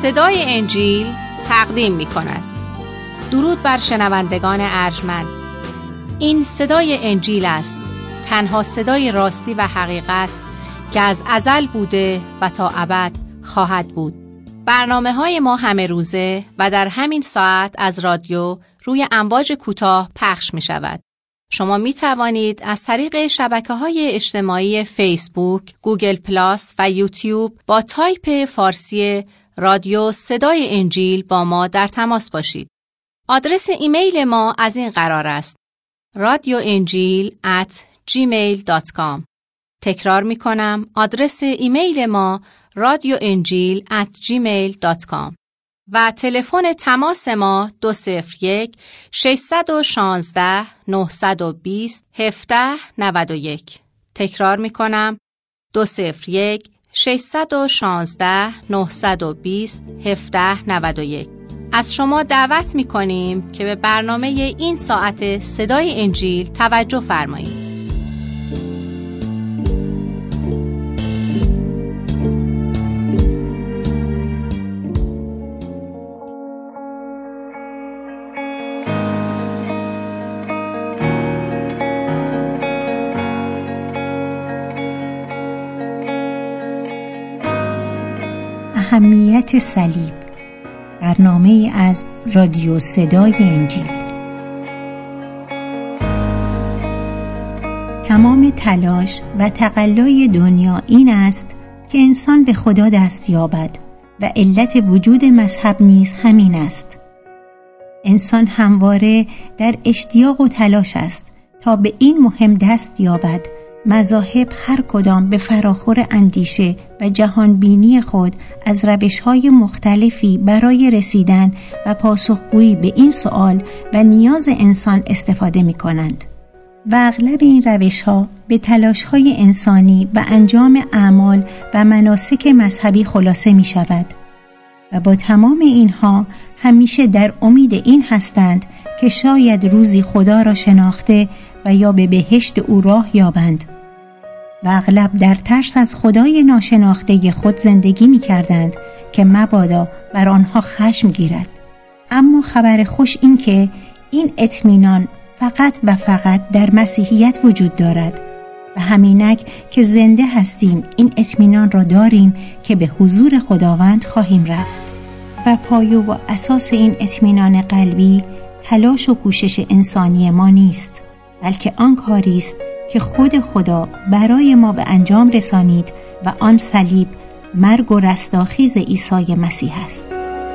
صدای انجیل تقدیم می کند. درود بر شنوندگان ارجمند. این صدای انجیل است، تنها صدای راستی و حقیقت که از ازل بوده و تا ابد خواهد بود. برنامه‌های ما همه روزه و در همین ساعت از رادیو روی امواج کوتاه پخش می شود. شما می توانید از طریق شبکه‌های اجتماعی فیسبوک، گوگل پلاس و یوتیوب با تایپ فارسی رادیو صدای انجیل با ما در تماس باشید. آدرس ایمیل ما از این قرار است: radioenjil@gmail.com. تکرار می کنم، آدرس ایمیل ما radioenjil@gmail.com و تلفن تماس ما 201-616-920-1791. تکرار می کنم، 201-616-920-1791. از شما دعوت می کنیم که به برنامه این ساعت صدای انجیل توجه فرمایید. اهمیت صلیب، برنامه از رادیو صدای انجیل. تمام تلاش و تقلای دنیا این است که انسان به خدا دست یابد و علت وجود مذهب نیز همین است. انسان همواره در اشتیاق و تلاش است تا به این مهم دست یابد. مذاهب هر کدام به فراخور اندیشه و جهانبینی خود از روش‌های مختلفی برای رسیدن و پاسخگویی به این سؤال و نیاز انسان استفاده می‌کنند و اغلب این روش‌ها به تلاش‌های انسانی و انجام اعمال و مناسک مذهبی خلاصه می‌شود و با تمام اینها همیشه در امید این هستند که شاید روزی خدا را شناخته و یا به بهشت او راه یابند و اغلب در ترس از خدای ناشناخته خود زندگی می کردند که مبادا بر آنها خشم گیرد. اما خبر خوش این که این اطمینان فقط و فقط در مسیحیت وجود دارد و همینک که زنده هستیم این اطمینان را داریم که به حضور خداوند خواهیم رفت و پایه و اساس این اطمینان قلبی تلاش و کوشش انسانی ما نیست، بلکه آن کاری است که خود خدا برای ما به انجام رسانید و آن صلیب، مرگ و رستاخیز عیسی مسیح است.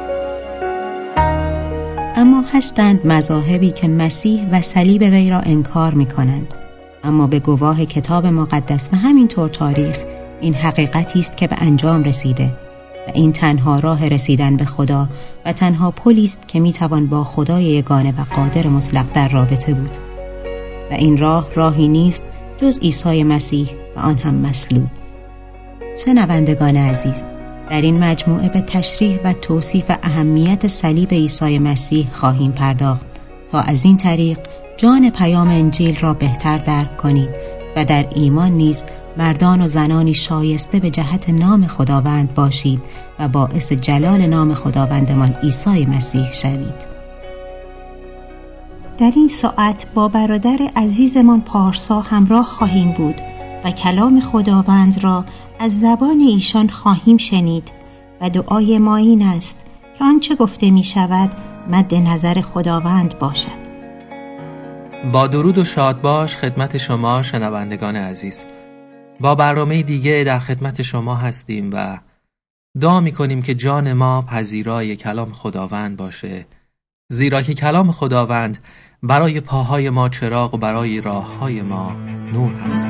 اما هستند مذاهبی که مسیح و صلیب وی را انکار می کنند. اما به گواه کتاب مقدس و همینطور تاریخ این حقیقتی است که به انجام رسیده و این تنها راه رسیدن به خدا و تنها پلی است که می توان با خدای یگانه و قادر مطلق در رابطه بود و این راهی نیست جز عیسی مسیح و آن هم مصلوب. شنوندگان عزیز، در این مجموعه به تشریح و توصیف اهمیت صلیب عیسی مسیح خواهیم پرداخت تا از این طریق جان پیام انجیل را بهتر درک کنید و در ایمان نیز مردان و زنانی شایسته به جهت نام خداوند باشید و باعث جلال نام خداوندمان عیسی مسیح شوید. در این ساعت با برادر عزیزمان پارسا همراه خواهیم بود و کلام خداوند را از زبان ایشان خواهیم شنید و دعای ما این است که آنچه گفته می شود مد نظر خداوند باشد. با درود و شاد باش خدمت شما شنوندگان عزیز. با برنامه دیگه در خدمت شما هستیم و دعا می کنیم که جان ما پذیرای کلام خداوند باشه، زیرا که کلام خداوند برای پاهای ما چراغ و برای راههای ما نور هست.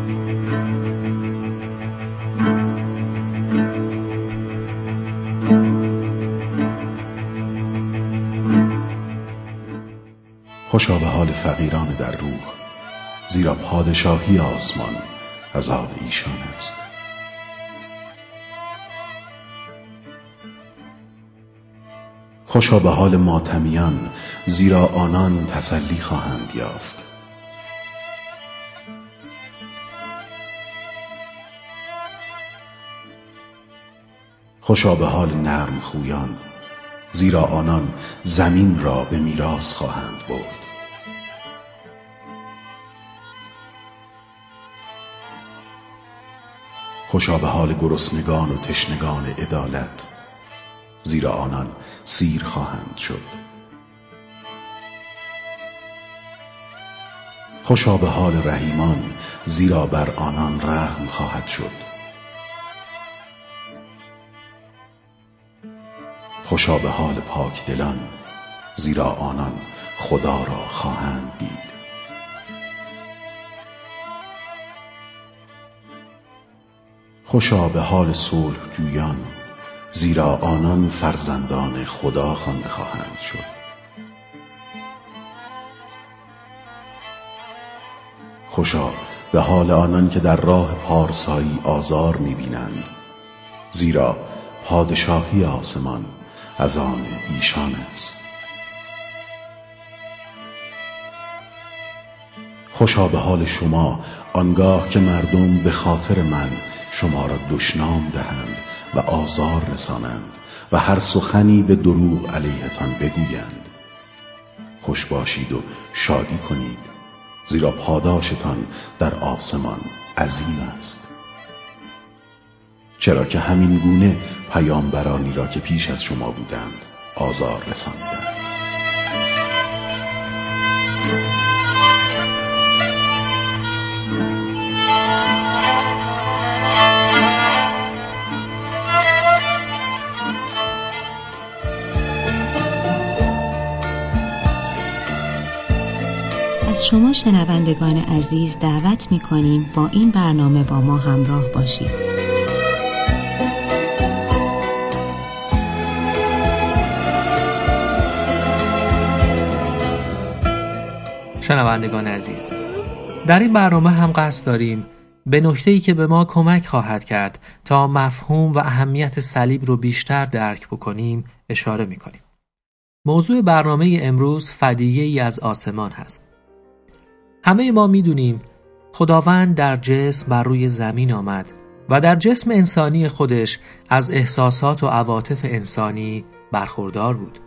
خوشا به حال فقیران در روح، زیرا پادشاهی آسمان از آن ایشان است. خوشا به حال ماتمیان، زیرا آنان تسلی خواهند یافت. خوشا به حال نرم خویان، زیرا آنان زمین را به میراث خواهند برد. خوشا به حال گرسنگان و تشنگان عدالت، زیرا آنان سیر خواهند شد. خوشا به حال رحیمان، زیرا بر آنان رحم خواهد شد. خوشا به حال پاکدلان، زیرا آنان خدا را خواهند دید. خوشا به حال صلح جویان، زیرا آنان فرزندان خدا خوانده خواهند شد. خوشا به حال آنان که در راه پارسایی آزار می‌بینند، زیرا پادشاهی آسمان از آن ایشان است. خوشا به حال شما آنگاه که مردم به خاطر من شما را دشنام دهند و آزار رسانند و هر سخنی به دروغ علیهتان بگویند. خوش باشید و شادی کنید، زیرا پاداشتان در آسمان عظیم است. چرا که همین گونه پیامبرانی را که پیش از شما بودند آزار رساندند. از شما شنوندگان عزیز دعوت می‌کنیم با این برنامه با ما همراه باشید. شنوندگان عزیز، در این برنامه هم قصد داریم به نکته‌ای که به ما کمک خواهد کرد تا مفهوم و اهمیت صلیب رو بیشتر درک بکنیم اشاره می‌کنیم. موضوع برنامه امروز فدیه‌ای از آسمان هست. همه ما می‌دونیم خداوند در جسم بر روی زمین آمد و در جسم انسانی خودش از احساسات و عواطف انسانی برخوردار بود.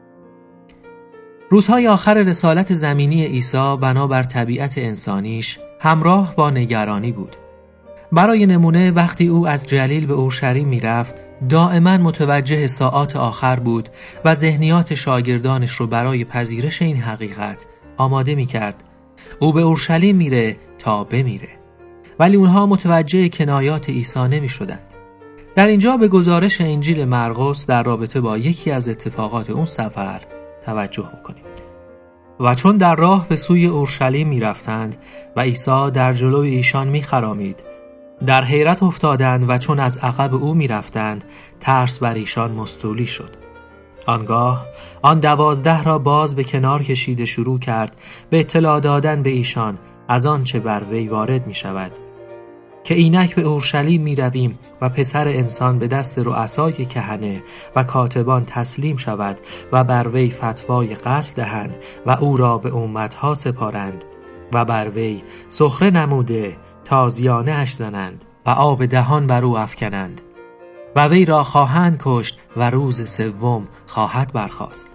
روزهای آخر رسالت زمینی عیسی بنابر طبیعت انسانیش همراه با نگرانی بود. برای نمونه وقتی او از جلیل به اورشلیم میرفت دائما متوجه ساعات آخر بود و ذهنیات شاگردانش رو برای پذیرش این حقیقت آماده میکرد. او به اورشلیم میره تا بمیره، ولی اونها متوجه کنایات عیسی نمیشدند. در اینجا به گزارش انجیل مرقس در رابطه با یکی از اتفاقات اون سفر توجه بکنید. و چون در راه به سوی اورشلیم میرفتند و عیسی در جلوی ایشان میخرامید، در حیرت افتادند و چون از عقب او میرفتند ترس بر ایشان مستولی شد. آنگاه آن 12 را باز به کنار کشیده شروع کرد به اطلاع دادن به ایشان از آن چه بر وی وارد می شود، که اینک به اورشلیم می رویم و پسر انسان به دست رؤسای کهنه و کاتبان تسلیم شود و بر وی فتوای قتل دهند و او را به امتها سپارند و بر وی سخره نموده تازیانه اش زنند و آب دهان بر او افکنند و وی را خواهند کشت و روز سوم خواهد برخاست.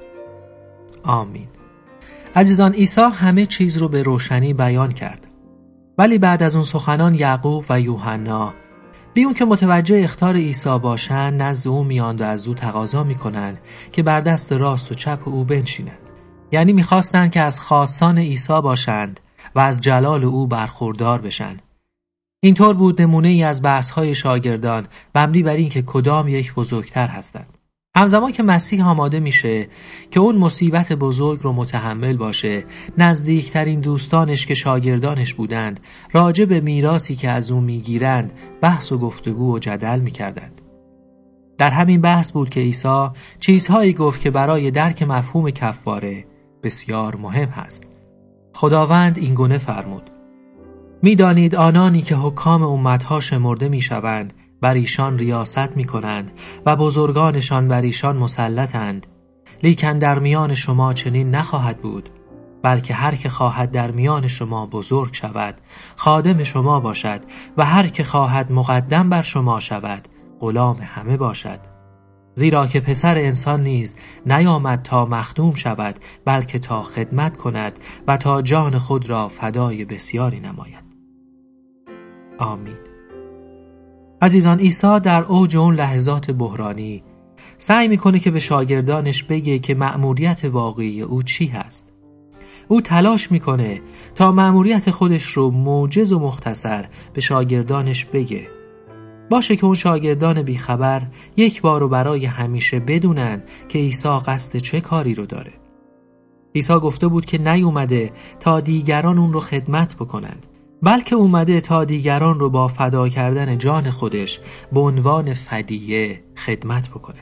آمین. عزیزان، عیسی همه چیز رو به روشنی بیان کرد، ولی بعد از اون سخنان یعقوب و یوحنا بی اون که متوجه اخطار عیسی باشند نزد او میاند و از او تقاضا میکنند که بر دست راست و چپ او بنشینند. یعنی میخواستند که از خاصان عیسی باشند و از جلال او برخوردار بشند. اینطور بود نمونه ای از بحث‌های شاگردان مبنی بر این که کدام یک بزرگتر هستند. همزمان که مسیح آماده میشه که اون مصیبت بزرگ رو متحمل باشه، نزدیکترین دوستانش که شاگردانش بودند راجع به میراثی که از اون میگیرند بحث و گفتگو و جدل میکردند. در همین بحث بود که عیسی چیزهایی گفت که برای درک مفهوم کفاره بسیار مهم هست. خداوند این گونه فرمود: می‌دانید آنانی که حکام امتها شمرده می‌شوند بر ایشان ریاست می‌کنند و بزرگانشان بر ایشان مسلطند، لیکن در میان شما چنین نخواهد بود، بلکه هر که خواهد در میان شما بزرگ شود خادم شما باشد و هر که خواهد مقدم بر شما شود غلام همه باشد. زیرا که پسر انسان نیز نیامد تا مخدوم شود، بلکه تا خدمت کند و تا جان خود را فدای بسیاری نماید. آمین. عزیزان، عیسی در اوج اون لحظات بحرانی سعی میکنه که به شاگردانش بگه که مأموریت واقعی او چی هست. او تلاش میکنه تا مأموریت خودش رو موجز و مختصر به شاگردانش بگه. باشه که اون شاگردان بیخبر یک بار و برای همیشه بدونن که عیسی قصد چه کاری رو داره. عیسی گفته بود که نیومده تا دیگران اون رو خدمت بکنند، بلکه اومده تا دیگران رو با فدا کردن جان خودش به عنوان فدیه خدمت بکنه.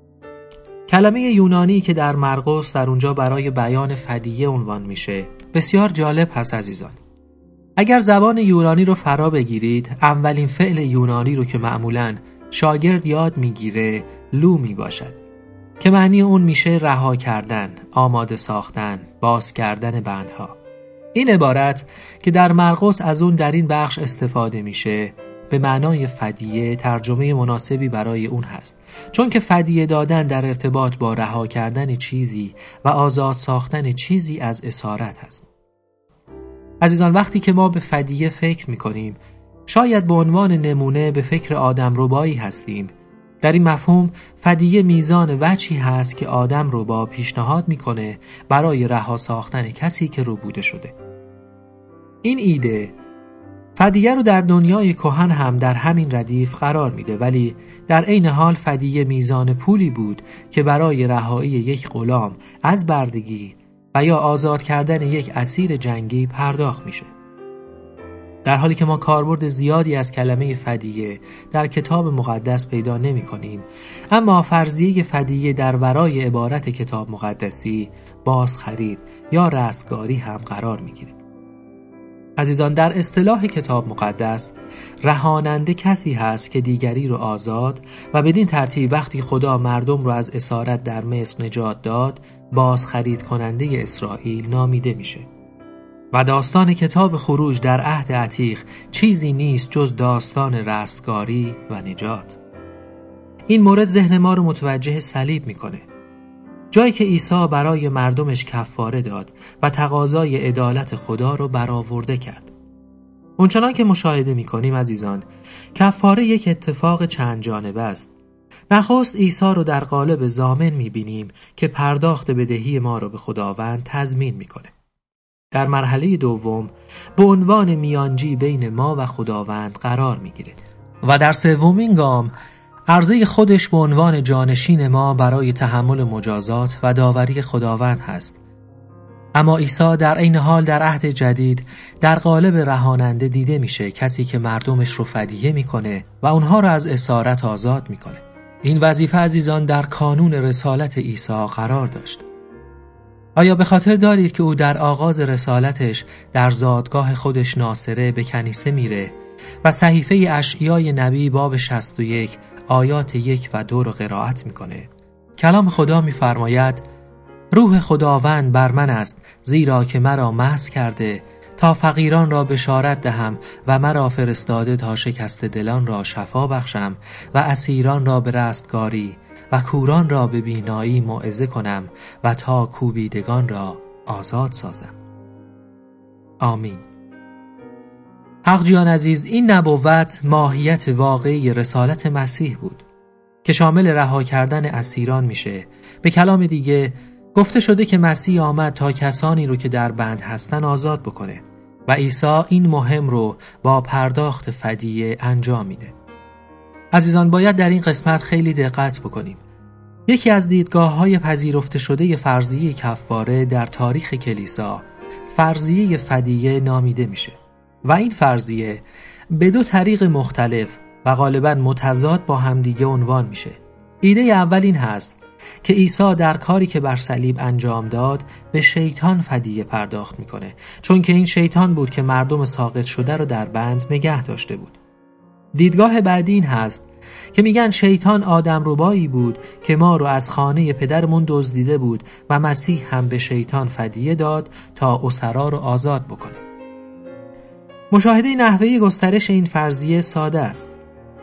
کلمه یونانی که در مرقس در اونجا برای بیان فدیه عنوان میشه بسیار جالب هست عزیزان. اگر زبان یونانی رو فرا بگیرید، اولین فعل یونانی رو که معمولاً شاگرد یاد میگیره لو می باشد که معنی اون میشه رها کردن، آماده ساختن، باز کردن بندها. این عبارت که در مرقس از اون در این بخش استفاده میشه به معنای فدیه ترجمه مناسبی برای اون هست، چون که فدیه دادن در ارتباط با رها کردن چیزی و آزاد ساختن چیزی از اسارت هست. عزیزان، وقتی که ما به فدیه فکر میکنیم شاید به عنوان نمونه به فکر آدمربایی هستیم. در این مفهوم فدیه میزان وجهی هست که آدمربا پیشنهاد میکنه برای رها ساختن کسی که ربوده شده. این ایده فدیه رو در دنیای کهن هم در همین ردیف قرار میده، ولی در عین حال فدیه میزان پولی بود که برای رهایی یک غلام از بردگی و یا آزاد کردن یک اسیر جنگی پرداخت میشه. در حالی که ما کاربرد زیادی از کلمه فدیه در کتاب مقدس پیدا نمی کنیم، اما فرضیه فدیه در ورای عبارت کتاب مقدسی بازخرید یا رستگاری هم قرار می گیره. عزیزان، در اصطلاح کتاب مقدس رهاننده کسی هست که دیگری رو آزاد و بدین ترتیب وقتی خدا مردم رو از اسارت در مصر نجات داد، بازخرید کننده اسرائیل نامیده میشه. و داستان کتاب خروج در عهد عتیق چیزی نیست جز داستان رستگاری و نجات. این مورد ذهن ما رو متوجه صلیب میکنه، جایی که عیسی برای مردمش کفاره داد و تقاضای عدالت خدا رو برآورده کرد. اونچنان که مشاهده میکنیم عزیزان، کفاره یک اتفاق چند جانبه است. نخست عیسی رو در قالب ضامن میبینیم که پرداخت بدهی ما رو به خداوند تضمین میکنه. در مرحله دوم به عنوان میانجی بین ما و خداوند قرار میگیره و در سومین گام عرضه خودش به عنوان جانشین ما برای تحمل مجازات و داوری خداوند هست. اما عیسی در عین حال در عهد جدید در قالب رهاننده دیده میشه، کسی که مردمش رو فدیه میکنه و اونها رو از اسارت آزاد میکنه. این وظیفه عزیزان در کانون رسالت عیسی قرار داشت. آیا به خاطر دارید که او در آغاز رسالتش در زادگاه خودش ناصره به کنیسه میره و صحیفه اشعیای نبی باب 61 آیات 1 و 2 رو قرائت میکنه؟ کلام خدا میفرماید: روح خداوند بر من است، زیرا که مرا مسح کرده تا فقیران را بشارت دهم و مرا فرستاده تا شکسته دلان را شفا بخشم و اسیران را به رستگاری و کوران را به بینایی موعظه کنم و تا کوبیدگان را آزاد سازم. آمین. حق جان عزیز، این نبوت ماهیت واقعی رسالت مسیح بود که شامل رها کردن اسیران میشه. به کلام دیگه گفته شده که مسیح آمد تا کسانی رو که در بند هستن آزاد بکنه و عیسی این مهم رو با پرداخت فدیه انجام میده. عزیزان، باید در این قسمت خیلی دقت بکنیم. یکی از دیدگاه‌های پذیرفته شده فرضیه کفاره در تاریخ کلیسا فرضیه فدیه نامیده میشه و این فرضیه به دو طریق مختلف و غالباً متضاد با همدیگه عنوان میشه. ایده اول این هست که عیسی در کاری که بر صلیب انجام داد به شیطان فدیه پرداخت میکنه، چون که این شیطان بود که مردم ساقط شده رو در بند نگه داشته بود. دیدگاه بعدی این هست که میگن شیطان آدمربایی بود که ما رو از خانه پدرمون دزدیده بود و مسیح هم به شیطان فدیه داد تا اسرا رو آزاد بکنه. مشاهده نحوه گسترش این فرضیه ساده است.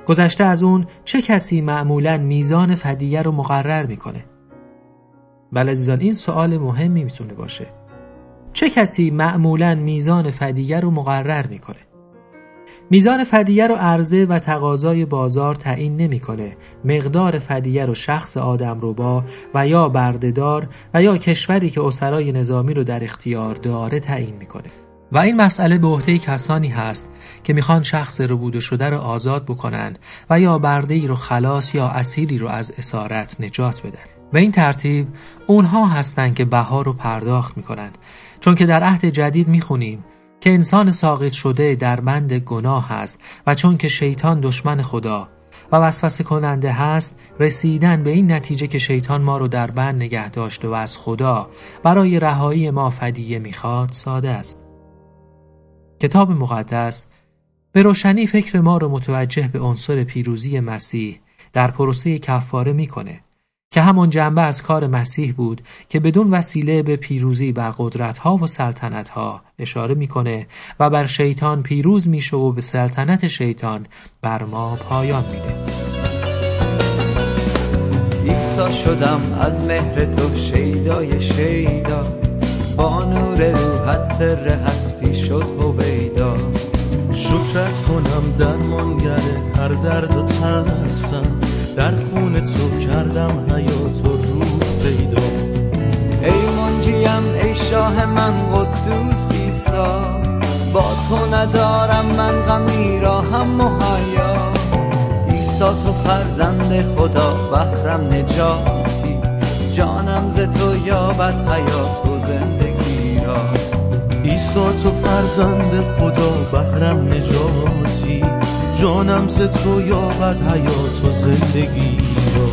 گذشته از اون چه کسی معمولاً میزان فدیه رو مقرر میکنه؟ بله عزیزان، این سوال مهمی میتونه باشه. چه کسی معمولاً میزان فدیه رو مقرر میکنه؟ میزان فدیه رو عرضه و تقاضای بازار تعیین نمیکنه. مقدار فدیه رو شخص آدمربا و یا بردهدار و یا کشوری که اسرای نظامی رو در اختیار داره تعیین میکنه. و این مسئله به عهده کسانی هست که میخوان شخص ربوده شده رو آزاد بکنن و یا برده‌ای رو خلاص یا اسیری رو از اسارت نجات بدن. به این ترتیب اونها هستن که بها رو پرداخت میکنن، چون که در عهد جدید میخونیم که انسان ساقط شده در بند گناه هست و چون که شیطان دشمن خدا و وسوسه کننده هست، رسیدن به این نتیجه که شیطان ما رو در بند نگه داشته و از خدا برای رهایی ما فدیه میخواد ساده است. کتاب مقدس به روشنی فکر ما رو متوجه به عنصر پیروزی مسیح در پروسه کفاره میکنه که همون جنبه از کار مسیح بود که بدون وسیله به پیروزی بر قدرت‌ها و سلطنت‌ها اشاره میکنه و بر شیطان پیروز میشه و به سلطنت شیطان بر ما پایان میده. عیسی شدم از مهر تو شیدای شیدا، با نور روحت سر هستی شد هویدا. شکرت کنم درمانگر هر درد و ترسم، در خون تو کردم حیات و روح پیدا. ای منجیم ای شاه من قدوس عیسی، با تو ندارم من غمی را هم مهیا. عیسی تو فرزند خدا بهرم نجاتی، جانم ز تو یابد حیات و زندگی را. عیسی تو فرزند خدا بهرم نجاتی، جانم ز تو یابد حیات و زندگی را.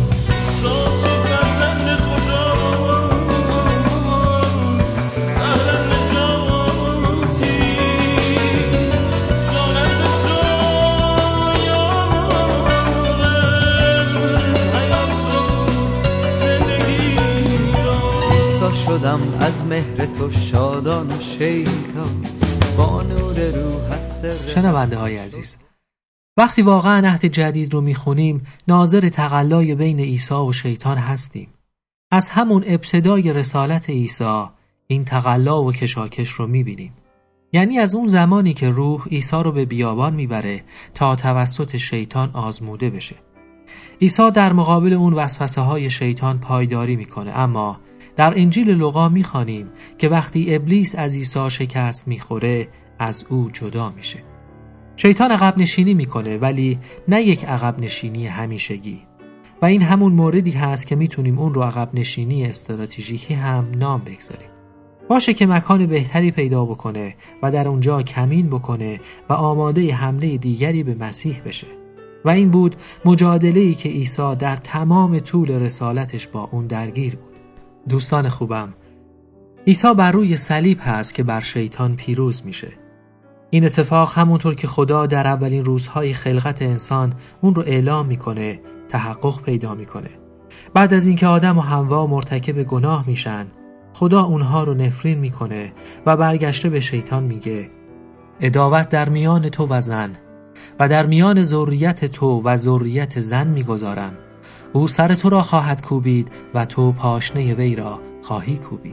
شدم از مهر تو شادان و شیدا، با نور روحت سر. شنونده های عزیز، وقتی واقعا عهد جدید رو میخونیم ناظر تقلای بین عیسی و شیطان هستیم. از همون ابتدای رسالت عیسی این تقلا و کشاکش رو میبینیم. یعنی از اون زمانی که روح عیسی رو به بیابان میبره تا توسط شیطان آزموده بشه. عیسی در مقابل اون وسوسه های شیطان پایداری میکنه، اما در انجیل لوقا میخوانیم که وقتی ابلیس از عیسی شکست میخوره از او جدا میشه. شیطان عقب نشینی میکنه، ولی نه یک عقب نشینی همیشگی، و این همون موردی هست که میتونیم اون رو عقب نشینی استراتژیکی هم نام بگذاریم. باشه که مکان بهتری پیدا بکنه و در اونجا کمین بکنه و آماده حمله دیگری به مسیح بشه. و این بود مجادله‌ای که عیسی در تمام طول رسالتش با اون درگیر بود. دوستان خوبم، عیسی بر روی صلیب هست که بر شیطان پیروز میشه. این اتفاق همونطور که خدا در اولین روزهای خلقت انسان اون رو اعلام میکنه تحقق پیدا میکنه. بعد از اینکه آدم و حوا مرتکب گناه میشن، خدا اونها رو نفرین میکنه و برگشته به شیطان میگه عداوت در میان تو و زن و در میان ذریت تو و ذریت زن میگذارم. او سر تو را خواهد کوبید و تو پاشنه وی را خواهی کوبید.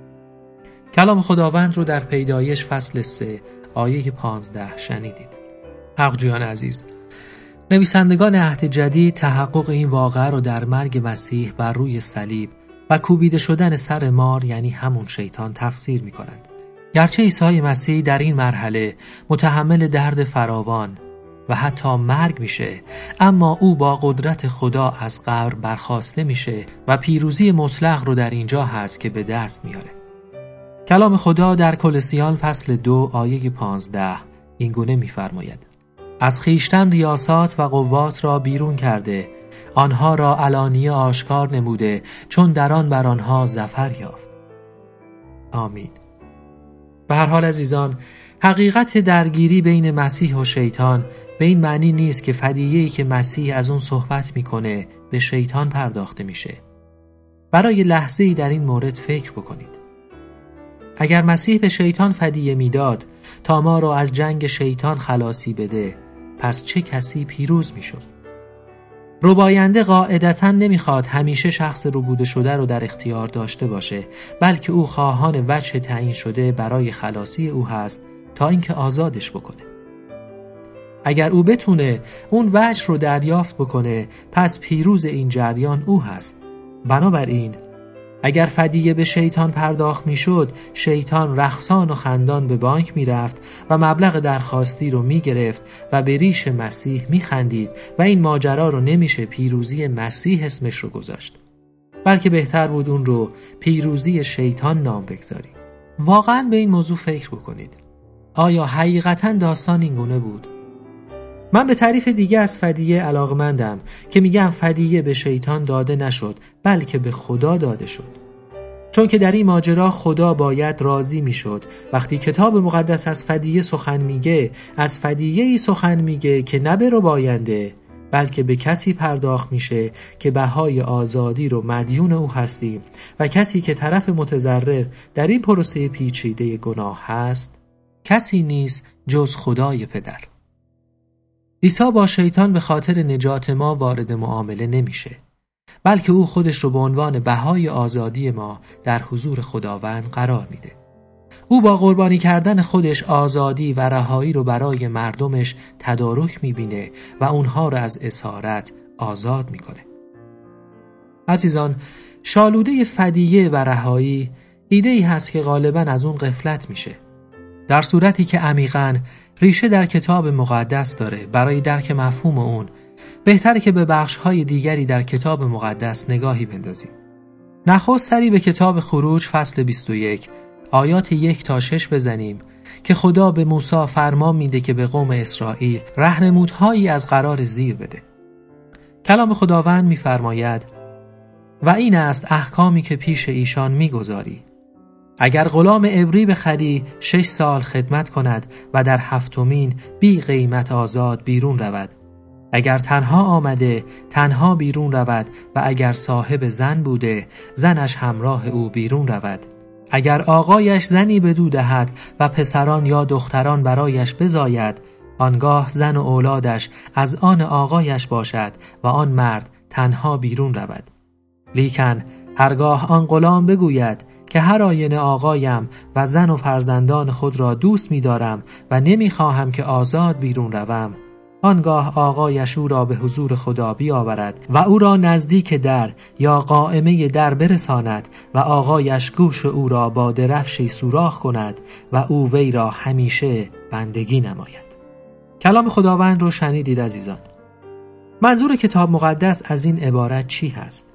کلام خداوند رو در پیدایش فصل 3 آیه 15 شنیدید. حقجویان عزیز، نویسندگان عهد جدید تحقق این واقعه رو در مرگ مسیح بر روی صلیب و کوبیده شدن سر مار، یعنی همون شیطان، تفسیر می کنند. گرچه عیسی مسیح در این مرحله متحمل درد فراوان و حتی مرگ میشه، اما او با قدرت خدا از قبر برخاسته میشه و پیروزی مطلق رو در اینجا هست که به دست میاره. کلام خدا در کلوسیان فصل 2 آیه 15 این گونه میفرماید: از خیشتن ریاسات و قوات را بیرون کرده، آنها را علانیه آشکار نموده، چون در آن بر آنها ظفر یافت. آمین. به هر حال عزیزان، حقیقت درگیری بین مسیح و شیطان به این معنی نیست که فدیه‌ای که مسیح از اون صحبت میکنه به شیطان پرداخته میشه. برای لحظه‌ای در این مورد فکر بکنید. اگر مسیح به شیطان فدیه میداد تا ما رو از جنگ شیطان خلاصی بده، پس چه کسی پیروز میشد؟ رباینده قاعدتاً نمیخواد همیشه شخص ربوده شده رو در اختیار داشته باشه، بلکه او خواهان وجه تعیین شده برای خلاصی او هست تا اینکه آزادش بکنه. اگر او بتونه اون وجه رو دریافت بکنه، پس پیروز این جریان او هست. بنابراین اگر فدیه به شیطان پرداخت میشد، شیطان رقصان و خندان به بانک میرفت و مبلغ درخواستی رو میگرفت و به ریش مسیح میخندید و این ماجرا رو نمیشه پیروزی مسیح اسمش رو گذاشت، بلکه بهتر بود اون رو پیروزی شیطان نام بگذاری. واقعا به این موضوع فکر بکنید. آیا حقیقتا داستان این گونه بود؟ من به تعریف دیگه از فدیه علاقمندم که میگم فدیه به شیطان داده نشد، بلکه به خدا داده شد. چون که در این ماجرا خدا باید راضی میشد. وقتی کتاب مقدس از فدیه سخن میگه، از فدیه‌ای سخن میگه که نه به رباینده، بلکه به کسی پرداخت میشه که بهای آزادی رو مدیون او هستیم و کسی که طرف متضرر در این پروسه پیچیده گناه هست کسی نیست جز خدای پدر. عیسی با شیطان به خاطر نجات ما وارد معامله نمیشه، بلکه او خودش رو به عنوان بهای آزادی ما در حضور خداوند قرار میده. او با قربانی کردن خودش آزادی و رهایی رو برای مردمش تدارک میبینه و اونها رو از اسارت آزاد میکنه. عزیزان، شالوده فدیه و رهایی ایده‌ای هست که غالباً از اون غفلت میشه، در صورتی که عمیقاً ریشه در کتاب مقدس داره. برای درک مفهوم اون بهتره که به بخش‌های دیگری در کتاب مقدس نگاهی بندازیم. نخست سری به کتاب خروج فصل 21 آیات 1 تا 6 بزنیم که خدا به موسی فرمان میده که به قوم اسرائیل راهنمودهایی از قرار زیر بده. کلام خداوند می‌فرماید: و این است احکامی که پیش ایشان می‌گذاری. اگر غلام عبری بخری 6 سال خدمت کند و در 7مین بی قیمت آزاد بیرون رود. اگر تنها آمده تنها بیرون رود و اگر صاحب زن بوده زنش همراه او بیرون رود. اگر آقایش زنی بدو دهد و پسران یا دختران برایش بزاید، آنگاه زن و اولادش از آن آقایش باشد و آن مرد تنها بیرون رود. لیکن هرگاه آن غلام بگوید که هر آینه آقایم و زن و فرزندان خود را دوست می دارم و نمی خواهم که آزاد بیرون روم، آنگاه آقایش او را به حضور خدا بیاورد و او را نزدیک در یا قائمه در برساند و آقایش گوش او را با درفشی سوراخ کند و او وی را همیشه بندگی نماید. کلام خداوند رو شنیدید عزیزان. منظور کتاب مقدس از این عبارت چی هست؟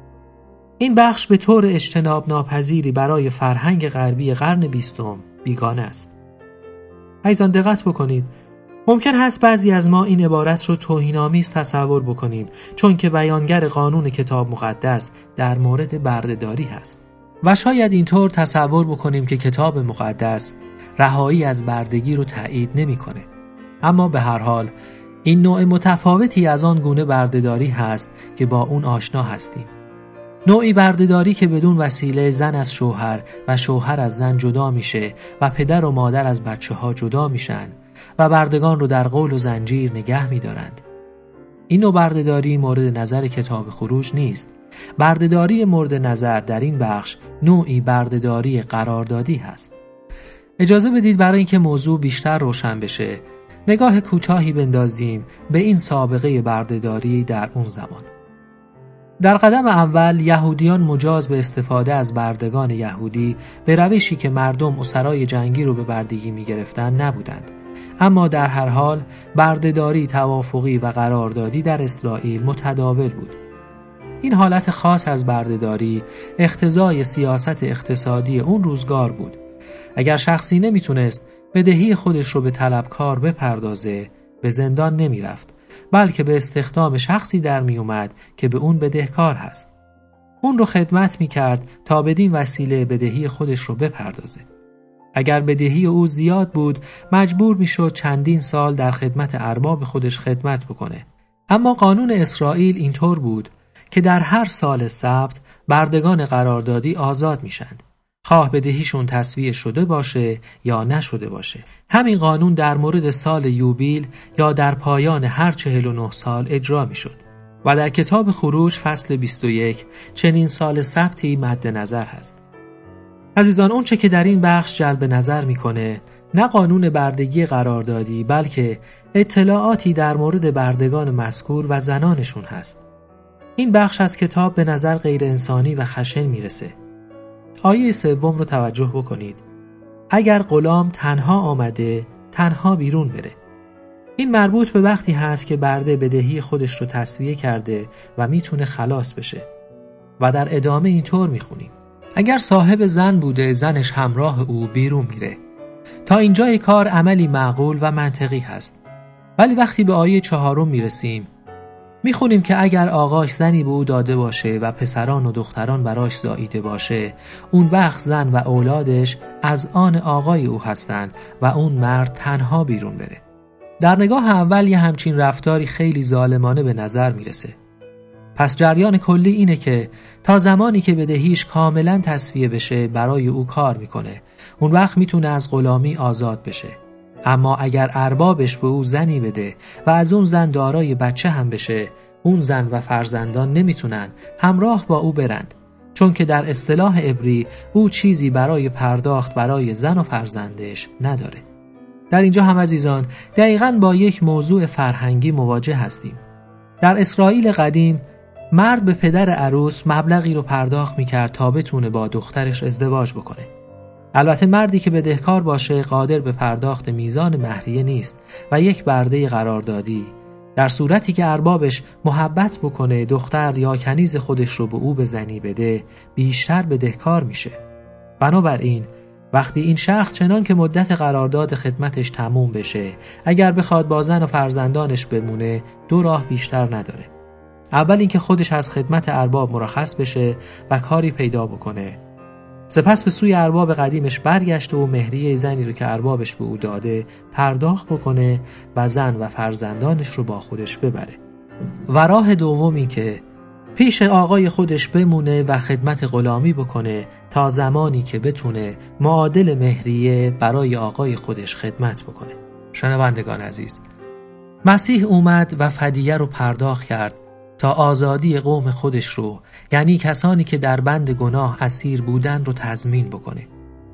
این بخش به طور اجتناب ناپذیری برای فرهنگ غربی قرن 20 بیگانه است. عزیزان دقت بکنید. ممکن هست بعضی از ما این عبارت رو توهین‌آمیز تصور بکنیم، چون که بیانگر قانون کتاب مقدس در مورد برده‌داری هست. و شاید اینطور تصور بکنیم که کتاب مقدس رهایی از بردگی رو تایید نمی‌کنه. اما به هر حال این نوع متفاوتی از آن گونه برده‌داری هست که با اون آشنا هستیم. نوعی برده‌داری که بدون وسیله زن از شوهر و شوهر از زن جدا میشه و پدر و مادر از بچه‌ها جدا میشن و بردگان رو در قول و زنجیر نگه می‌دارند. این نوع برده‌داری مورد نظر کتاب خروج نیست. برده‌داری مورد نظر در این بخش نوعی برده‌داری قراردادی هست. اجازه بدید برای اینکه موضوع بیشتر روشن بشه نگاه کوتاهی بندازیم به این سابقه برده‌داری در اون زمان. در قدم اول یهودیان مجاز به استفاده از بردگان یهودی به روشی که مردم اسرای جنگی رو به بردگی می گرفتن نبودند. اما در هر حال برده‌داری توافقی و قراردادی در اسرائیل متداول بود. این حالت خاص از برده‌داری اقتضای سیاست اقتصادی اون روزگار بود. اگر شخصی نمیتونست بدهی خودش رو به طلبکار بپردازه، به زندان نمی رفت، بلکه به استخدام شخصی در می اومد که به اون بدهکار هست. اون رو خدمت می کرد تا بدین وسیله بدهی خودش رو بپردازه. اگر بدهی او زیاد بود، مجبور می شد چندین سال در خدمت ارباب خودش خدمت بکنه. اما قانون اسرائیل اینطور بود که در هر سال سبت بردگان قراردادی آزاد می شند. خواه بدهیشون تسویه شده باشه یا نشده باشه. همین قانون در مورد سال یوبیل یا در پایان هر 49 سال اجرا می شد و در کتاب خروج فصل 21 چنین سال ثبتی مد نظر هست. عزیزان، اون چه که در این بخش جلب نظر میکنه نه قانون بردگی قراردادی بلکه اطلاعاتی در مورد بردگان مذکور و زنانشون هست. این بخش از کتاب به نظر غیر انسانی و خشن میرسه. آیه 3 رو توجه بکنید. اگر غلام تنها آمده تنها بیرون بره. این مربوط به وقتی هست که برده بدهی خودش رو تسویه کرده و میتونه خلاص بشه. و در ادامه اینطور میخونیم: اگر صاحب زن بوده زنش همراه او بیرون میره. تا اینجای کار عملی معقول و منطقی هست. ولی وقتی به آیه 4 میرسیم میخونیم که اگر آقاش زنی به او داده باشه و پسران و دختران براش زاییده باشه، اون وقت زن و اولادش از آن آقای او هستند و اون مرد تنها بیرون بره. در نگاه اول یه همچین رفتاری خیلی ظالمانه به نظر میرسه. پس جریان کلی اینه که تا زمانی که بدهیش کاملا تسویه بشه برای او کار میکنه. اون وقت میتونه از غلامی آزاد بشه. اما اگر اربابش به او زنی بده و از اون زن دارای بچه هم بشه، اون زن و فرزندان نمیتونن همراه با او برند، چون که در اصطلاح عبری او چیزی برای پرداخت برای زن و فرزندش نداره. در اینجا هم عزیزان دقیقاً با یک موضوع فرهنگی مواجه هستیم. در اسرائیل قدیم مرد به پدر عروس مبلغی رو پرداخت میکرد تا بتونه با دخترش ازدواج بکنه. البته مردی که بدهکار باشه قادر به پرداخت میزان مهریه نیست و یک برده قراردادی، در صورتی که اربابش محبت بکنه دختر یا کنیز خودش رو به او به زنی بده بیشتر بدهکار میشه. بنابراین وقتی این شخص چنان که مدت قرارداد خدمتش تموم بشه اگر بخواد با زن و فرزندانش بمونه دو راه بیشتر نداره. اول اینکه خودش از خدمت ارباب مرخص بشه و کاری پیدا بکنه، سپس به سوی ارباب قدیمش برگشته و مهریه زنی رو که اربابش به او داده پرداخت بکنه و زن و فرزندانش رو با خودش ببره. و راه دومی که پیش آقای خودش بمونه و خدمت غلامی بکنه تا زمانی که بتونه معادل مهریه برای آقای خودش خدمت بکنه. شنوندگان عزیز، مسیح اومد و فدیه رو پرداخت کرد تا آزادی قوم خودش رو، یعنی کسانی که در بند گناه اسیر بودن رو تضمین بکنه.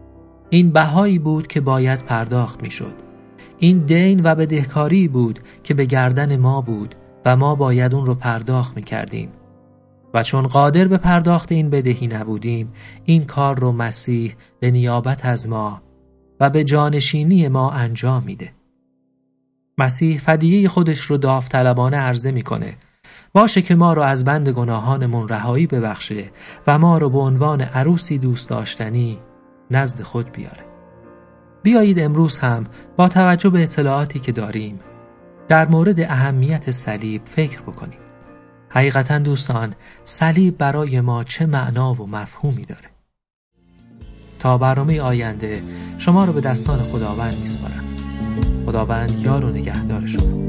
این بهایی بود که باید پرداخت می شد. این دین و بدهکاری بود که به گردن ما بود و ما باید اون رو پرداخت می کردیم. و چون قادر به پرداخت این بدهی نبودیم، این کار رو مسیح به نیابت از ما و به جانشینی ما انجام میده. مسیح فدیه خودش رو داوطلبانه عرضه میکنه. باشه که ما رو از بند گناهانمون رهایی ببخشه و ما رو به عنوان عروسی دوست داشتنی نزد خود بیاره. بیایید امروز هم با توجه به اطلاعاتی که داریم در مورد اهمیت صلیب فکر بکنیم. حقیقتا دوستان، صلیب برای ما چه معنا و مفهومی داره؟ تا برنامه آینده شما رو به دستان خداوند میسپارم. خداوند یار و نگهدار شما.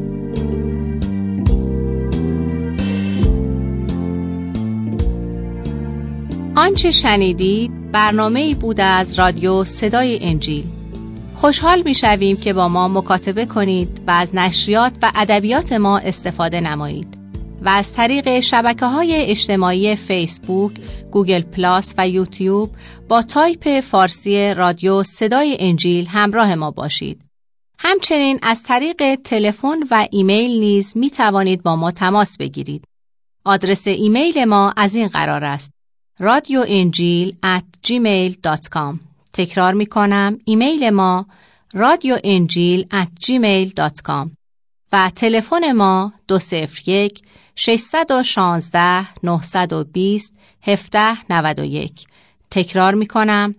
آنچه شنیدید برنامه‌ای بود از رادیو صدای انجیل. خوشحال می‌شویم که با ما مکاتبه کنید و از نشریات و ادبیات ما استفاده نمایید و از طریق شبکه‌های اجتماعی فیسبوک، گوگل پلاس و یوتیوب با تایپ فارسی رادیو صدای انجیل همراه ما باشید. همچنین از طریق تلفن و ایمیل نیز می توانید با ما تماس بگیرید. آدرس ایمیل ما از این قرار است: radioenjil@gmail.com. تکرار می کنم، ایمیل ما radioenjil@gmail.com و تلفن ما 201-616-920-1791. تکرار می کنم،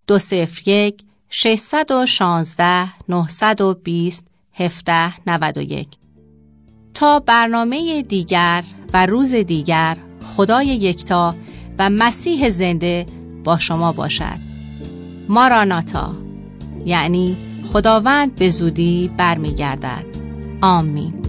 201-616-920-1791. تا برنامه دیگر و روز دیگر، خدای یکتا و مسیح زنده با شما باشد. ماراناتا، یعنی خداوند به زودی برمیگردد. آمین.